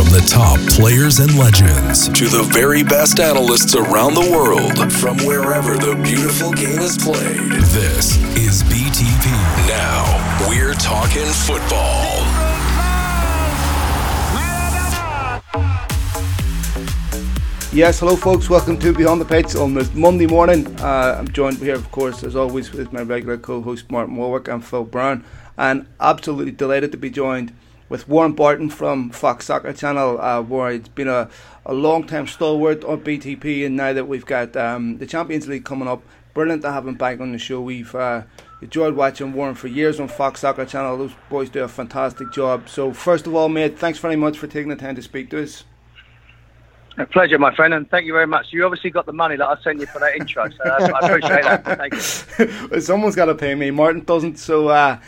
the top players and legends to the very best analysts around the world from wherever the beautiful game is played. This is BTP. Now, we're talking football. Yes, hello folks, welcome to Beyond the Pitch on this Monday morning. I'm joined here, of course, as always, with my regular co-host Martin Warwick and Phil Brown, and absolutely delighted to be joined with Warren Barton from Fox Soccer Channel. Warren, it's been a long-time stalwart on BTP, and now that we've got the Champions League coming up, brilliant to have him back on the show. We've enjoyed watching Warren for years on Fox Soccer Channel. Those boys do a fantastic job. So first of all, mate, thanks very much for taking the time to speak to us. A pleasure, my friend, and thank you very much. You obviously got the money that I sent you for that intro, so I appreciate that. Thank you. Well, someone's got to pay me. Martin doesn't, so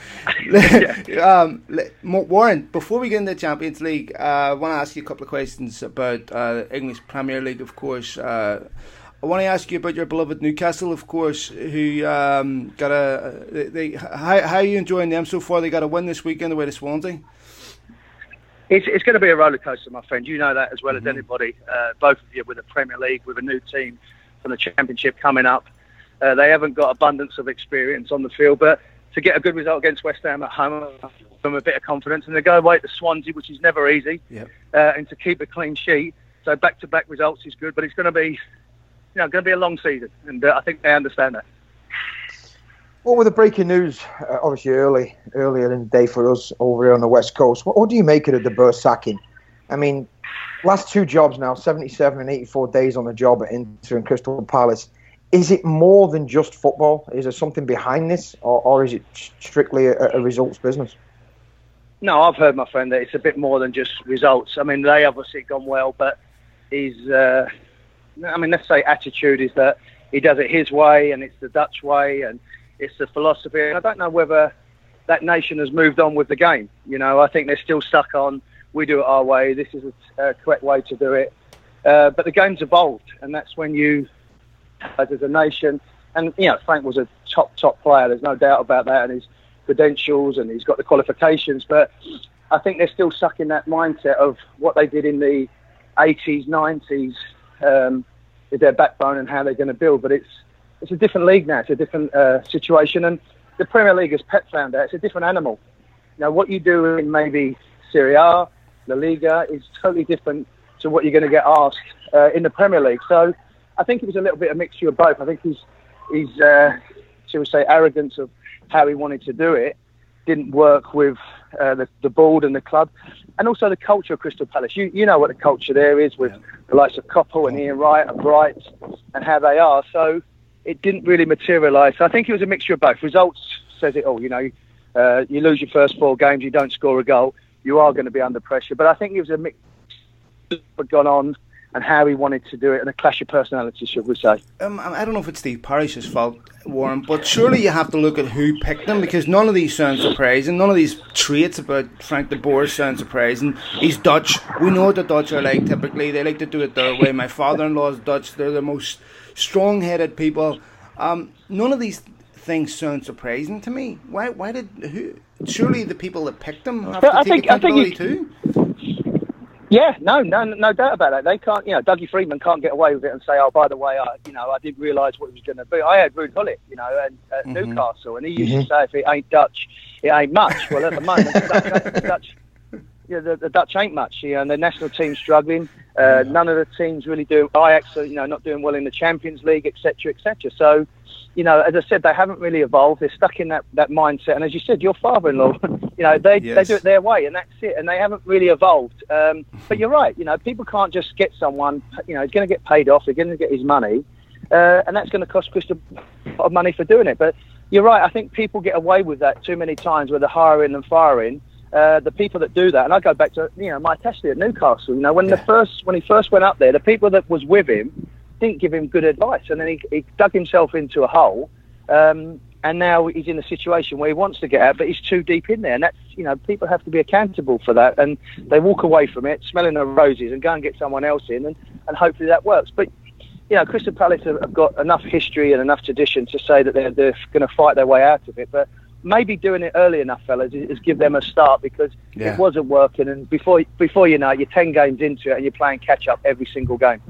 Warren, before we get into the Champions League, I want to ask you a couple of questions about English Premier League, of course. I want to ask you about your beloved Newcastle, of course, who how are you enjoying them so far? They got a win this weekend away to Swansea. It's going to be a roller coaster, my friend. You know that as well as anybody. Both of you with the Premier League, with a new team from the Championship coming up. They haven't got abundance of experience on the field, but to get a good result against West Ham at home, from a bit of confidence, and to go away to Swansea, which is never easy, and to keep a clean sheet. So back-to-back results is good, but it's going to be, a long season, and I think they understand that. What were the breaking news, obviously earlier in the day for us over here on the West Coast? What do you make of the De Boer sacking? I mean, last two jobs now, 77 and 84 days on the job at Inter and Crystal Palace. Is it more than just football? Is there something behind this, or is it strictly a results business? No, I've heard, my friend, that it's a bit more than just results. I mean, they obviously gone well, but let's say attitude is that he does it his way, and it's the Dutch way, and it's the philosophy. And I don't know whether that nation has moved on with the game. I think they're still stuck on, we do it our way, this is a correct way to do it. But the game's evolved, and that's when you, as a nation, and, Frank was a top player, there's no doubt about that, and his credentials, and he's got the qualifications. But I think they're still stuck in that mindset of what they did in the 80s, 90s, with their backbone and how they're going to build. But it's a different league now. It's a different situation. And the Premier League, as Pep found out, it's a different animal. What you do in maybe Serie A, La Liga, is totally different to what you're going to get asked in the Premier League. So I think it was a little bit of a mixture of both. I think his shall we say, arrogance of how he wanted to do it didn't work with the board and the club. And also the culture of Crystal Palace. You know what the culture there is with the likes of Koppel and Ian Wright and Bright and how they are. So it didn't really materialise. So I think it was a mixture of both. Results says it all. You lose your first 4 games, you don't score a goal, you are going to be under pressure. But I think it was a mix of what gone on and how he wanted to do it, and a clash of personalities, should we say. I don't know if it's Steve Parish's fault, Warren, but surely you have to look at who picked them, because none of these sound surprising. None of these traits about Frank de Boer sound surprising. He's Dutch. We know what the Dutch are like typically. They like to do it their way. My father-in-law is Dutch. They're the most strong-headed people. None of these things sound surprising to me. Surely the people that picked them have to take accountability too? Yeah, no doubt about that. They can't, Dougie Freedman can't get away with it and say, oh, by the way, I didn't realise what it was going to be. I had Ruud Gullit, at Newcastle, and he used to say, if it ain't Dutch, it ain't much. Well, at the moment, the Dutch ain't much. And the national team's struggling. None of the teams really do. Ajax are, not doing well in the Champions League, etc., etc. So, as I said, they haven't really evolved. They're stuck in that mindset. And as you said, your father-in-law, they do it their way, and that's it. And they haven't really evolved. But you're right. People can't just get someone. He's going to get paid off. They're going to get his money, and that's going to cost Crystal a lot of money for doing it. But you're right. I think people get away with that too many times, where they're hiring and firing. The people that do that, and I go back to Mike Ashley at Newcastle. When he first went up there, the people that was with him didn't give him good advice, and then he dug himself into a hole, and now he's in a situation where he wants to get out, but he's too deep in there, and that's people have to be accountable for that, and they walk away from it smelling the roses and go and get someone else in, and hopefully that works. But Crystal Palace have got enough history and enough tradition to say that they're going to fight their way out of it, but maybe doing it early enough, fellas, is give them a start, because it wasn't working. And before you know it, you're 10 games into it and you're playing catch-up every single game.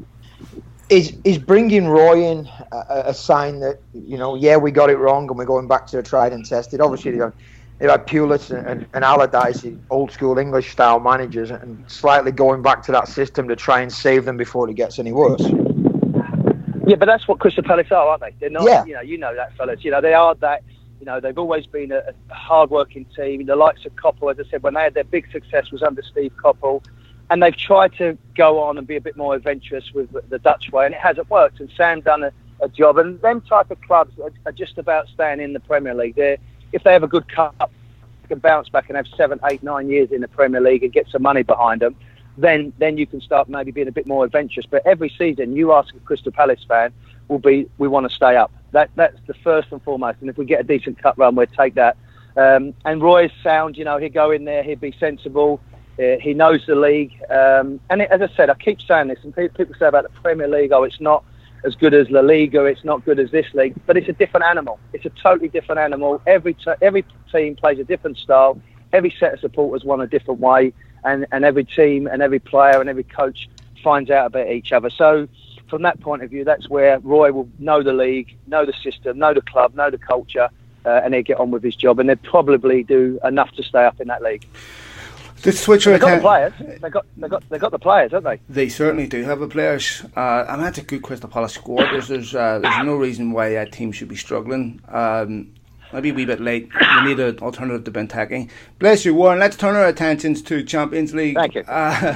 Is bringing Roy in a sign that, we got it wrong and we're going back to a tried and tested? Obviously, they've had Pulis and Allardyce, old-school English-style managers, and slightly going back to that system to try and save them before it gets any worse. Yeah, but that's what Crystal Palace are, aren't they? They're not, you know that, fellas. They are that. They've always been a hard-working team. The likes of Koppel, as I said, when they had their big success was under Steve Koppel. And they've tried to go on and be a bit more adventurous with the Dutch way, and it hasn't worked. And Sam done a job. And them type of clubs are just about staying in the Premier League. If they have a good cup, they can bounce back and have 7, 8, 9 years in the Premier League and get some money behind them. Then you can start maybe being a bit more adventurous. But every season, you ask a Crystal Palace fan, we want to stay up. That's the first and foremost. And if we get a decent cup run, we'll take that. And Roy's sound, he'll go in there, he'll be sensible. He knows the league, and as I said, I keep saying this, and people say about the Premier League, it's not as good as La Liga, it's not good as this league, but it's a different animal. It's a totally different animal. Every team plays a different style. Every set of supporters want a different way, and every team and every player and every coach finds out about each other. So from that point of view, that's where Roy will know the league, know the system, know the club, know the culture, and he'll get on with his job, and they'll probably do enough to stay up in that league. They've got the players. They got the players, haven't they? They certainly do have the players. That's a good Crystal Palace squad. There's no reason why that team should be struggling. Maybe a wee bit late. We need an alternative to Benteke. Bless you, Warren. Let's turn our attentions to Champions League. Thank you.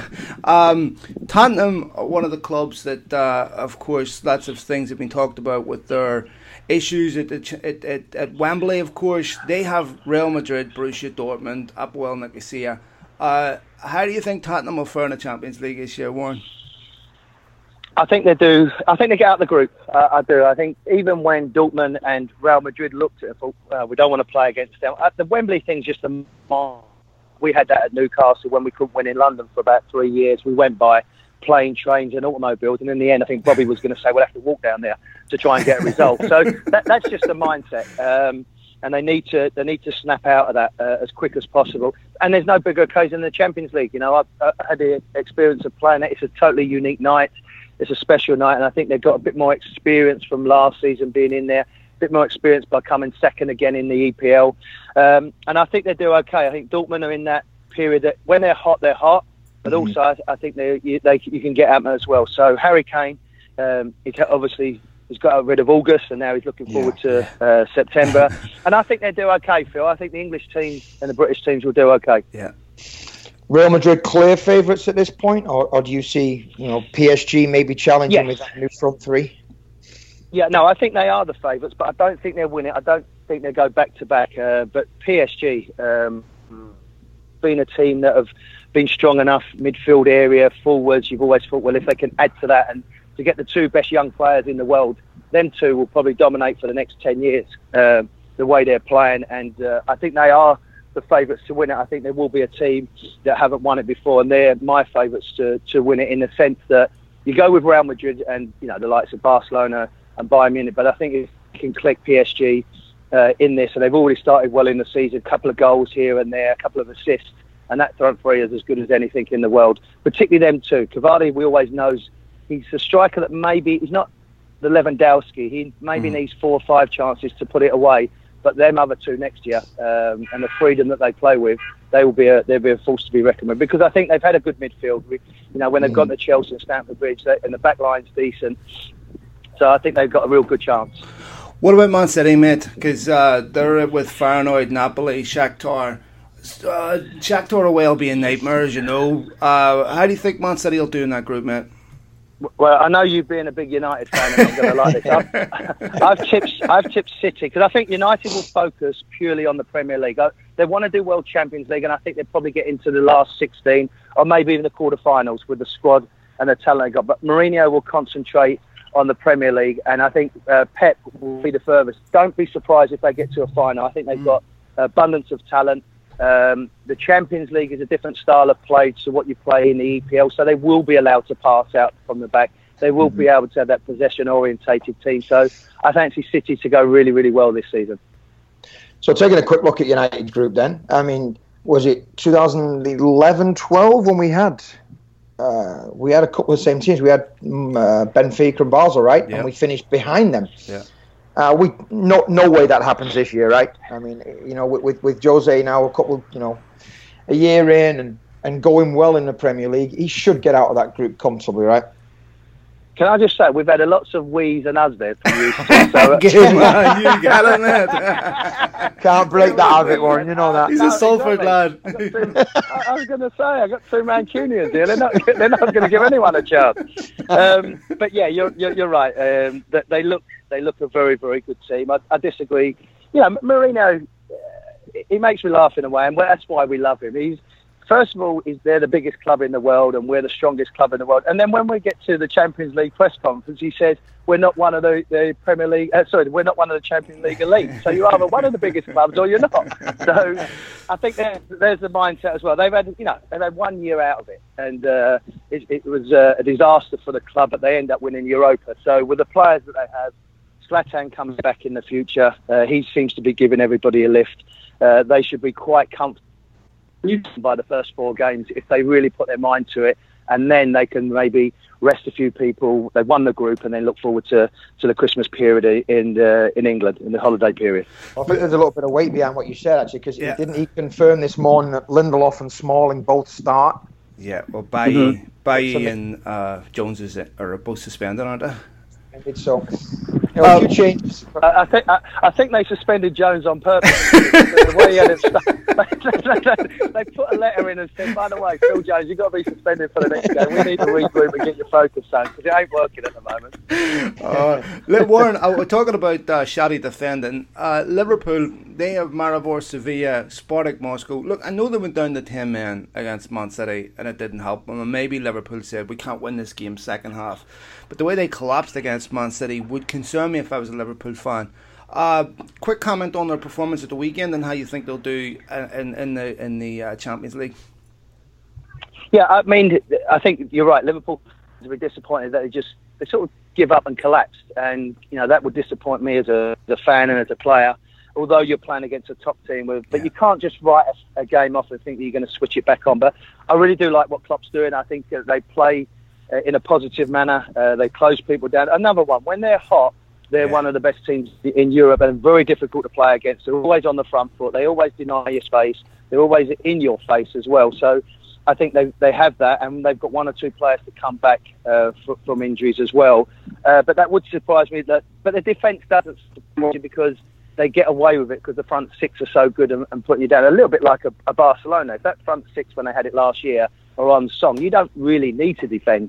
Tottenham are one of the clubs that, of course, lots of things have been talked about with their issues at Wembley. Of course, they have Real Madrid, Borussia Dortmund, Apoel Nicosia. How do you think Tottenham will fare in the Champions League this year, Warren? I think they do. I think they get out of the group. I do. I think even when Dortmund and Real Madrid looked at it, thought, we don't want to play against them. The Wembley thing's just a... We had that at Newcastle when we couldn't win in London for about 3 years. We went by plane, trains and automobiles, and in the end I think Bobby was going to say we'll have to walk down there to try and get a result. So that's just a mindset. And they need to snap out of that as quick as possible. And there's no bigger occasion than the Champions League. I've had the experience of playing it. It's a totally unique night. It's a special night, and I think they've got a bit more experience from last season being in there, a bit more experience by coming second again in the EPL. And I think they do okay. I think Dortmund are in that period that when they're hot, but also I think you can get at them as well. So Harry Kane, obviously... He's got rid of August, and now he's looking forward to September. And I think they do okay, Phil. I think the English teams and the British teams will do okay. Yeah. Real Madrid clear favourites at this point, or do you see PSG maybe challenging with that new front three? Yeah, no, I think they are the favourites, but I don't think they'll win it. I don't think they'll go back to back. But PSG, being a team that have been strong enough midfield area, forwards, you've always thought, well, if they can add to that and to get the two best young players in the world, them two will probably dominate for the next 10 years, the way they're playing. And I think they are the favourites to win it. I think there will be a team that haven't won it before, and they're my favourites to win it, in the sense that you go with Real Madrid and the likes of Barcelona and Bayern Munich, but I think if you can click PSG in this, and they've already started well in the season, a couple of goals here and there, a couple of assists, and that front three is as good as anything in the world, particularly them two. Cavani, we always knows, he's a striker that maybe he's not the Lewandowski. He maybe needs 4 or 5 chances to put it away. But them other two next year, and the freedom that they play with, they'll be a force to be reckoned with. Because I think they've had a good midfield. When they've gone to Chelsea and Stamford Bridge, and the back line's decent. So I think they've got a real good chance. What about Man City, mate? Because they're with Feyenoord, Napoli, Shakhtar. Shakhtar away will be a nightmare, as you know. How do you think Man City will do in that group, mate? Well, I know you being a big United fan, and I'm going to like this. I've tipped City, because I think United will focus purely on the Premier League. They want to do well Champions League, and I think they'll probably get into the last 16, or maybe even the quarterfinals with the squad and the talent they got. But Mourinho will concentrate on the Premier League, and I think Pep will be the furthest. Don't be surprised if they get to a final. I think they've got abundance of talent. The Champions League is a different style of play to what you play in the EPL, so they will be allowed to pass out from the back. They will be able to have that possession-orientated team. So I fancy City to go really, really well this season. So taking a quick look at United's group then, I mean, was it 2011-12 when we had a couple of the same teams? We had Benfica and Basel, right? Yeah. And we finished behind them. Yeah. No way that happens this year, right? I mean, with Jose now a year in and going well in the Premier League, he should get out of that group comfortably, right? Can I just say, we've had lots of we's and us there from you. So, Good man, you got on that. Can't break that habit, Warren. You know that. He's a Salford lad. I was going to say, I got two Mancunians here. They're not going to give anyone a chance. But yeah, you're right. They look a very, very good team. I disagree. Mourinho, he makes me laugh in a way, and that's why we love him. First of all, they're the biggest club in the world and we're the strongest club in the world. And then when we get to the Champions League press conference, he says, we're not one of the Premier League, we're not one of the Champions League elite. So you're either one of the biggest clubs or you're not. So I think there's the mindset as well. They've had 1 year out of it. And it was a disaster for the club, but they end up winning Europa. So with the players that they have, Zlatan comes back in the future. He seems to be giving everybody a lift. They should be quite comfortable by the first 4 games if they really put their mind to it, and then they can maybe rest a few people. They've won the group and then look forward to the Christmas period in England, in the holiday period. I think there's a little bit of weight behind what you said, actually, because he confirmed this morning that Lindelof and Smalling both start. Yeah, well, Bailly and Jones are both suspended, aren't they? I think so. A few changes. I think they suspended Jones on purpose. The way he had it stuck. They put a letter in and said, by the way, Phil Jones, you've got to be suspended for the next game. We need to regroup and get your focus on, because it ain't working at the moment. Warren, we're talking about shoddy defending. Liverpool, they have Maribor, Sevilla, Spartak Moscow. Look, I know they went down to 10 men against Man City and it didn't help them. And maybe Liverpool said, we can't win this game second half. But the way they collapsed against Man City would concern me if I was a Liverpool fan. Quick comment on their performance at the weekend and how you think they'll do in the Champions League. Yeah, I mean, I think you're right. Liverpool is a bit disappointed that they sort of give up and collapsed, and that would disappoint me as a fan and as a player. Although you're playing against a top team, but you can't just write a game off and think that you're going to switch it back on. But I really do like what Klopp's doing. I think they play in a positive manner. They close people down. Another one, when they're hot, they're one of the best teams in Europe and very difficult to play against. They're always on the front foot. They always deny your space. They're always in your face as well. So I think they have that, and they've got 1 or 2 players to come back from injuries as well. But that would surprise me. But the defence doesn't surprise you because they get away with it because the front 6 are so good and putting you down. A little bit like a Barcelona. If that front 6, when they had it last year, are on song, you don't really need to defend.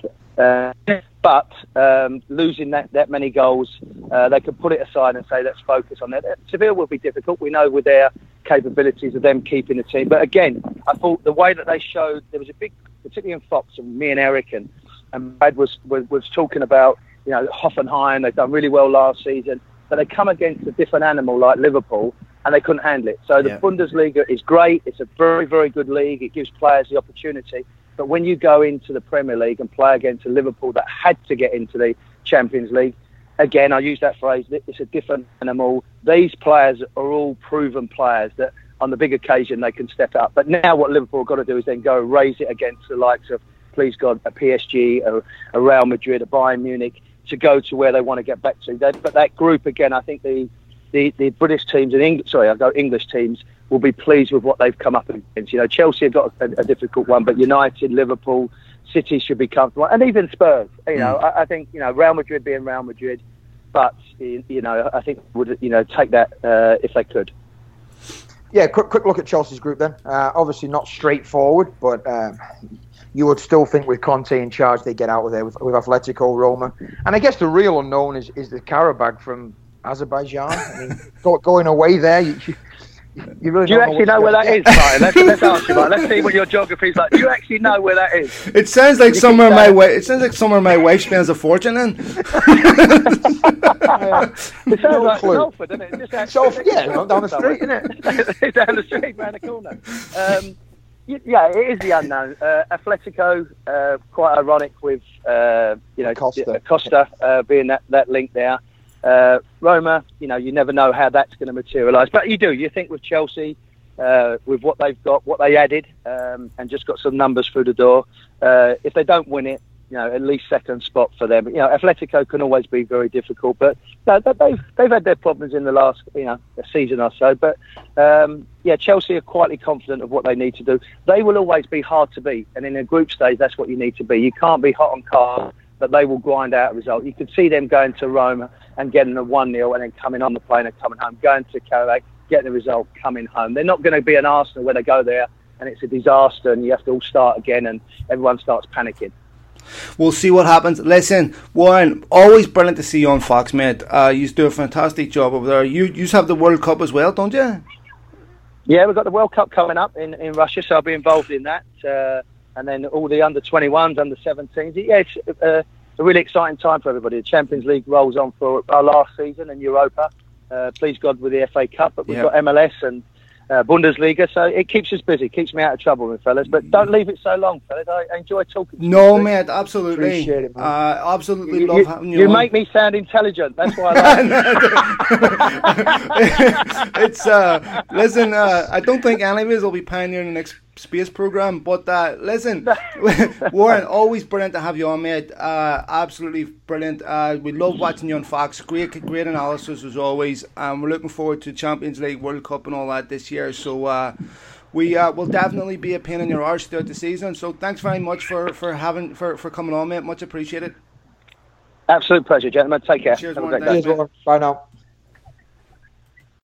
But losing that many goals, they can put it aside and say, let's focus on that. Seville will be difficult. We know with their capabilities of them keeping the team. But again, I thought the way that they showed, there was a big, particularly in Fox, and me and Eric and Brad was talking about, Hoffenheim. They've done really well last season, but they come against a different animal like Liverpool, and they couldn't handle it. So the Bundesliga is great. It's a very, very good league. It gives players the opportunity. But when you go into the Premier League and play against a Liverpool that had to get into the Champions League, again, I use that phrase, it's a different animal. These players are all proven players that on the big occasion they can step up. But now what Liverpool have got to do is then go raise it against the likes of, please God, a PSG, a Real Madrid, a Bayern Munich, to go to where they want to get back to. But that group, again, I think the British teams and English teams will be pleased with what they've come up against. Chelsea have got a difficult one, but United, Liverpool, City should be comfortable, and even Spurs. I think Real Madrid being Real Madrid, but I think would take that if they could. Yeah, quick look at Chelsea's group then. Obviously not straightforward, but you would still think with Conte in charge they get out of there with Atletico, Roma, and I guess the real unknown is the Karabakh from Azerbaijan. I mean, going away there, you really do you actually know where that is, Brian? Let's ask you, Brian. Let's see what your geography is like. Do you actually know where that is? It sounds like somewhere my wife spends a fortune in. It sounds like Salford, doesn't it? Salford, down the street, isn't it? It's down the street, round the corner. Yeah, it is the unknown. Atletico, quite ironic with Costa being that link there. Roma, you never know how that's going to materialise. But you do. You think with Chelsea, with what they've got, what they added, and just got some numbers through the door, if they don't win it, at least second spot for them. Atletico can always be very difficult, but they've had their problems in the last, a season or so. But Chelsea are quietly confident of what they need to do. They will always be hard to beat, and in a group stage, that's what you need to be. You can't be hot on cars, but they will grind out a result. You could see them going to Roma and getting a 1-0, and then coming on the plane and coming home, going to Karabakh, getting a result, coming home. They're not going to be an Arsenal where they go there and it's a disaster and you have to all start again and everyone starts panicking. We'll see what happens. Listen, Warren, always brilliant to see you on Fox, mate. You do a fantastic job over there. You have the World Cup as well, don't you? Yeah, we've got the World Cup coming up in Russia, so I'll be involved in that. And then all the under-21s, under-17s. Yeah, it's a really exciting time for everybody. The Champions League rolls on for our last season in Europa. Please God with the FA Cup, but we've got MLS and Bundesliga, so it keeps us busy, keeps me out of trouble, my fellas. But don't leave it so long, fellas. I enjoy talking to you. No, mate, absolutely. Appreciate it, man. Absolutely love having you on. You make me sound intelligent. That's why I like it. It's listen. I don't think any of us will be pioneering the next space program, but listen, Warren, always brilliant to have you on, mate. Absolutely brilliant. We love watching you on Fox. Great analysis as always. We're looking forward to Champions League, World Cup and all that this year, so we will definitely be a pain in your arse throughout the season. So thanks very much for coming on, mate. Much appreciated. Absolute pleasure, gentlemen. Take care. Cheers, Have a Warren. great day. Cheers, Warren. Bye now.